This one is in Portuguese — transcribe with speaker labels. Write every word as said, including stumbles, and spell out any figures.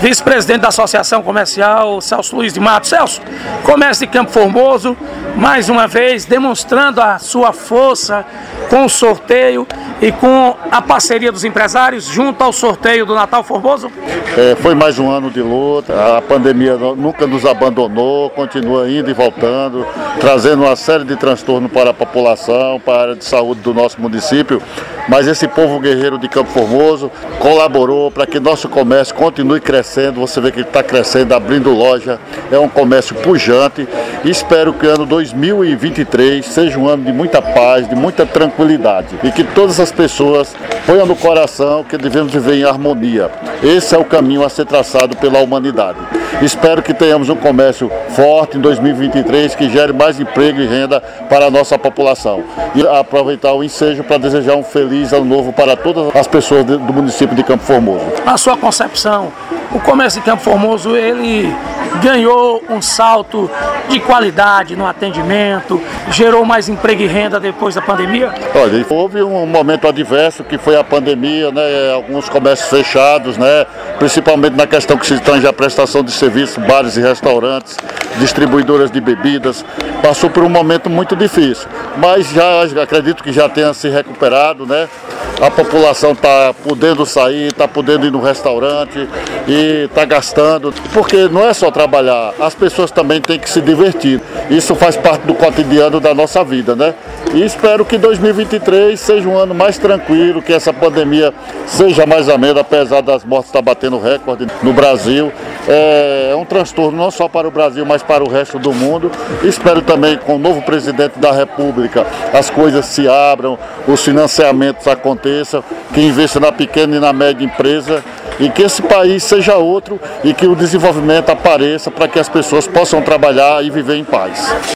Speaker 1: vice-presidente da Associação Comercial, Celso Luiz de Matos. Celso, comércio de Campo Formoso, mais uma vez demonstrando a sua força com o sorteio e com a parceria dos empresários junto ao sorteio do Natal Formoso.
Speaker 2: É, foi mais um ano de luta, a pandemia nunca nos abandonou, continua indo e voltando, trazendo uma série de transtornos para a população, para a área de saúde do nosso município, mas esse povo guerreiro de Campo Formoso colaborou para que nosso comércio continue crescendo. Você vê que ele está crescendo, abrindo loja, é um comércio pujante, e espero que o ano dois mil e vinte e três seja um ano de muita paz, de muita tranquilidade, e que todas as pessoas ponham no coração que devemos viver em harmonia. Esse é o caminho a ser traçado pela humanidade. Espero que tenhamos um comércio forte em dois mil e vinte e três, que gere mais emprego e renda para a nossa população. E aproveitar o ensejo para desejar um feliz ano novo para todas as pessoas do município de Campo Formoso.
Speaker 1: Na sua concepção, o comércio de Campo Formoso, ele ganhou um salto de qualidade no atendimento, gerou mais emprego e renda depois da pandemia?
Speaker 2: Olha, houve um momento adverso que foi a pandemia, né? Alguns comércios fechados, né? Principalmente na questão que se tange a prestação de serviços, bares e restaurantes, distribuidoras de bebidas. Passou por um momento muito difícil, mas já acredito que já tenha se recuperado, né? A população está podendo sair, está podendo ir no restaurante e está gastando, porque não é só trabalhar, as pessoas também têm que se divertir. Isso faz parte do cotidiano da nossa vida, né? E espero que dois mil e vinte e três seja um ano mais tranquilo, que essa pandemia seja mais amena, apesar das mortes estar batendo recorde no Brasil. É um transtorno não só para o Brasil, mas para o resto do mundo. Espero também que com o novo presidente da República as coisas se abram, os financiamentos aconteçam, que investa na pequena e na média empresa, e que esse país seja outro e que o desenvolvimento apareça para que as pessoas possam trabalhar e viver em paz.